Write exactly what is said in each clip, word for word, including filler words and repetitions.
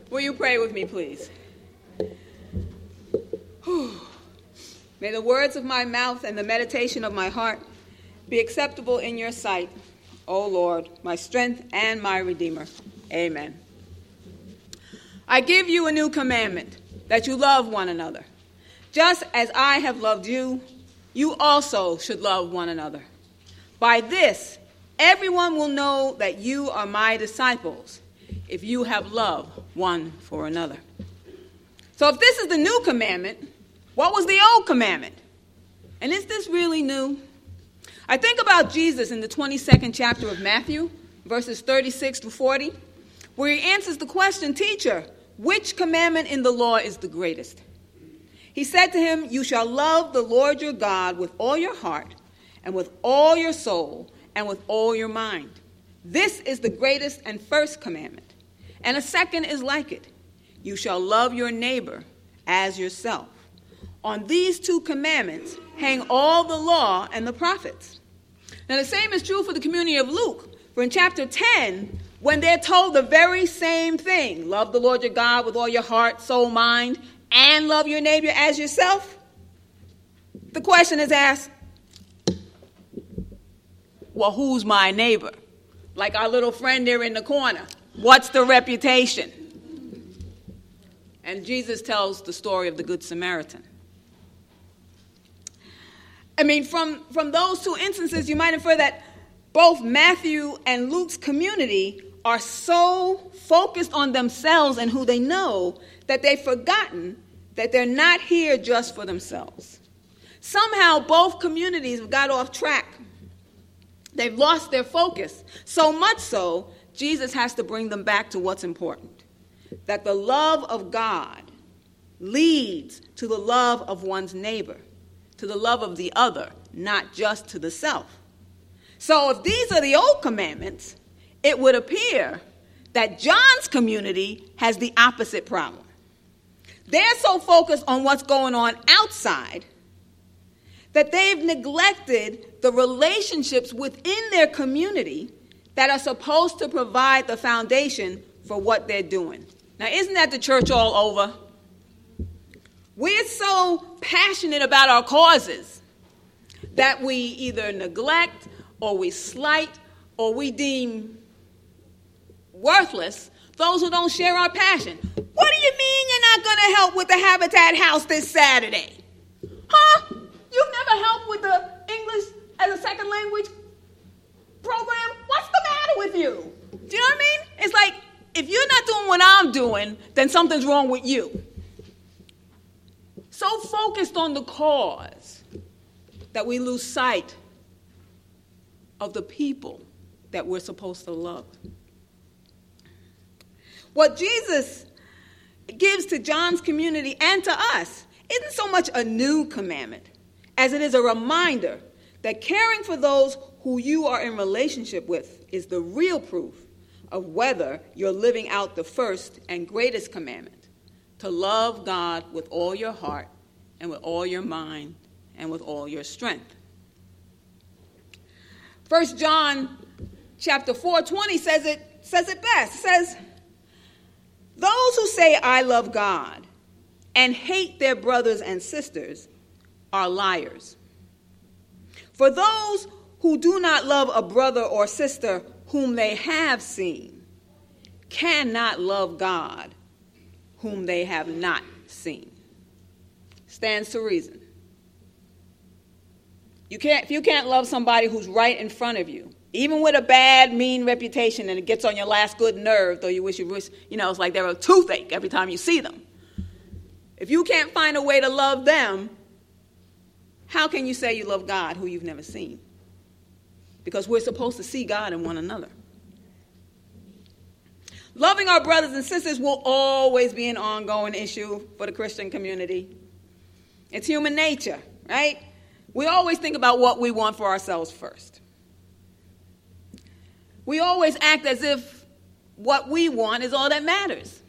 Will you pray with me, please? Whew. May the words of my mouth and the meditation of my heart be acceptable in your sight, O Lord, my strength and my Redeemer. Amen. I give you a new commandment, that you love one another. Just as I have loved you, you also should love one another. By this, everyone will know that you are my disciples, if you have love one for another. So if this is the new commandment, what was the old commandment? And is this really new? I think about Jesus in the twenty-second chapter of Matthew, verses thirty-six to forty, where he answers the question, "Teacher, which commandment in the law is the greatest?" He said to him, "You shall love the Lord your God with all your heart and with all your soul and with all your mind. This is the greatest and first commandment. And a second is like it. You shall love your neighbor as yourself. On these two commandments hang all the law and the prophets." Now the same is true for the community of Luke. For in chapter ten, when they're told the very same thing, love the Lord your God with all your heart, soul, mind, and love your neighbor as yourself, the question is asked, well, who's my neighbor? Like our little friend there in the corner. What's the reputation? And Jesus tells the story of the Good Samaritan. I mean, from, from those two instances, you might infer that both Matthew and Luke's community are so focused on themselves and who they know that they've forgotten that they're not here just for themselves. Somehow both communities have got off track. They've lost their focus, so much so Jesus has to bring them back to what's important, that the love of God leads to the love of one's neighbor, to the love of the other, not just to the self. So if these are the old commandments, it would appear that John's community has the opposite problem. They're so focused on what's going on outside that they've neglected the relationships within their community that are supposed to provide the foundation for what they're doing. Now, isn't that the church all over? We're so passionate about our causes that we either neglect or we slight or we deem worthless those who don't share our passion. What do you mean you're not going to help with the Habitat House this Saturday? Huh? You've never helped with the English as a second language program? What's the matter with you? Do you know what I mean? It's like, if you're not doing what I'm doing, then something's wrong with you. So focused on the cause that we lose sight of the people that we're supposed to love. What Jesus gives to John's community and to us isn't so much a new commandment as it is a reminder that caring for those who you are in relationship with is the real proof of whether you're living out the first and greatest commandment, to love God with all your heart and with all your mind and with all your strength. First John chapter four twenty says it says it best. It says, "Those who say I love God and hate their brothers and sisters are liars. For those who do not love a brother or sister whom they have seen cannot love God whom they have not seen." Stands to reason. You can't, if you can't love somebody who's right in front of you, even with a bad, mean reputation, and it gets on your last good nerve, though you wish you wish, you know, it's like they're a toothache every time you see them. If you can't find a way to love them, how can you say you love God who you've never seen? Because we're supposed to see God in one another. Loving our brothers and sisters will always be an ongoing issue for the Christian community. It's human nature, right? We always think about what we want for ourselves first. We always act as if what we want is all that matters.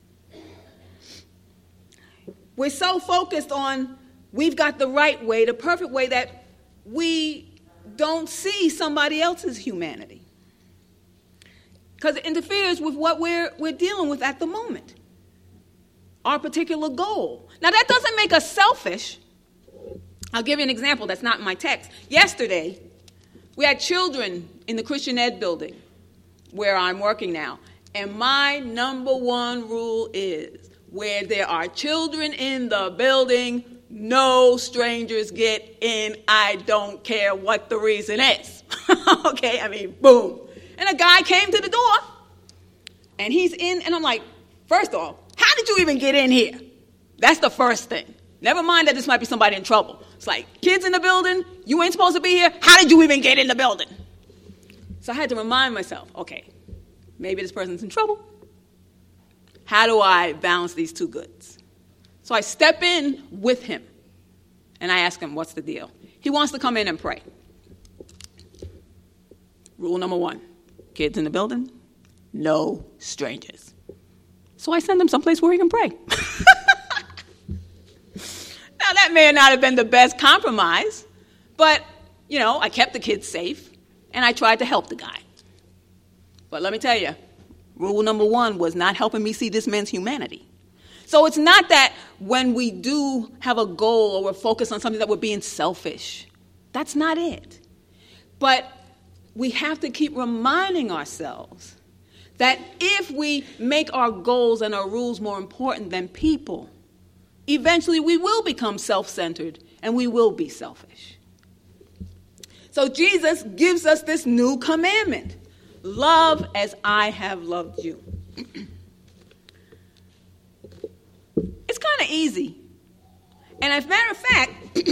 We're so focused on we've got the right way, the perfect way, that we don't see somebody else's humanity. Because it interferes with what we're, we're dealing with at the moment. our particular goal. Now, that doesn't make us selfish. I'll give you an example that's not in my text. Yesterday, we had children in the Christian Ed building where I'm working now. And my number one rule is, where there are children in the building, no strangers get in. I don't care what the reason is. Okay, I mean, boom. And a guy came to the door, and he's in, and I'm like, first off, how did you even get in here? That's the first thing. Never mind that this might be somebody in trouble. It's like, kids in the building, you ain't supposed to be here. How did you even get in the building? So I had to remind myself, okay, maybe this person's in trouble. How do I balance these two goods? So I step in with him, and I ask him, what's the deal? He wants to come in and pray. Rule number one, kids in the building, no strangers. So I send him someplace where he can pray. Now, that may not have been the best compromise, but, you know, I kept the kids safe, and I tried to help the guy. But let me tell you, rule number one was not helping me see this man's humanity. So it's not that when we do have a goal or we're focused on something that we're being selfish. That's not it. But we have to keep reminding ourselves that if we make our goals and our rules more important than people, eventually we will become self-centered and we will be selfish. So Jesus gives us this new commandment. Love as I have loved you. It's kind of easy. And as a matter of fact,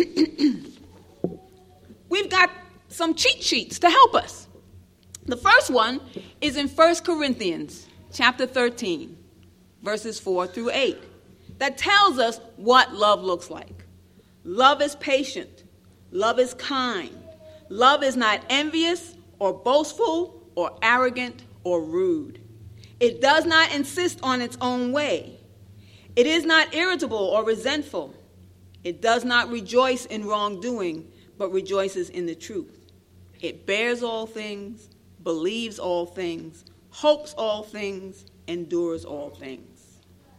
we've got some cheat sheets to help us. The first one is in First Corinthians chapter thirteen, verses four through eight, that tells us what love looks like. Love is patient. Love is kind. Love is not envious or boastful or arrogant or rude. It does not insist on its own way. It is not irritable or resentful. It does not rejoice in wrongdoing, but rejoices in the truth. It bears all things, believes all things, hopes all things, endures all things.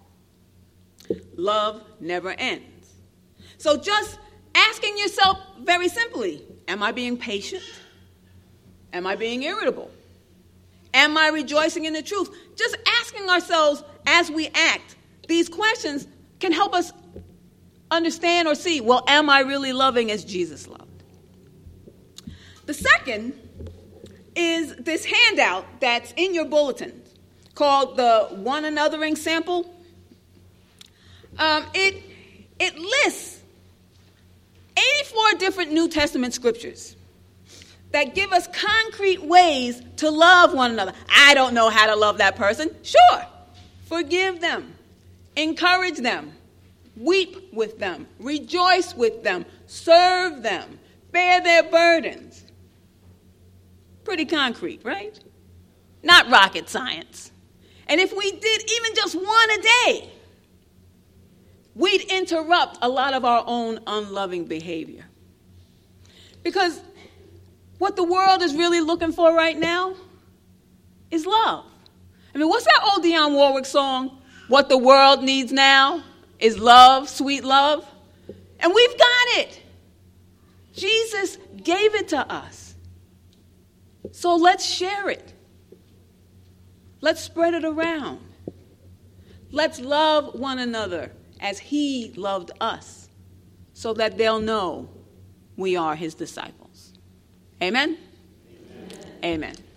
Love never ends. So just asking yourself very simply, am I being patient? Am I being irritable? Am I rejoicing in the truth? Just asking ourselves as we act, these questions can help us understand or see, well, am I really loving as Jesus loved? The second is this handout that's in your bulletin called the One Anothering Sample. Um, it, it lists eighty-four different New Testament scriptures that give us concrete ways to love one another. I don't know how to love that person. Sure. Forgive them. Encourage them. Weep with them. Rejoice with them. Serve them. Bear their burdens. Pretty concrete, right? Not rocket science. And if we did even just one a day, we'd interrupt a lot of our own unloving behavior. Because what the world is really looking for right now is love. I mean, what's that old Dionne Warwick song? What the world needs now is love, sweet love. And we've got it. Jesus gave it to us. So let's share it. Let's spread it around. Let's love one another as he loved us, so that they'll know we are his disciples. Amen? Amen. Amen.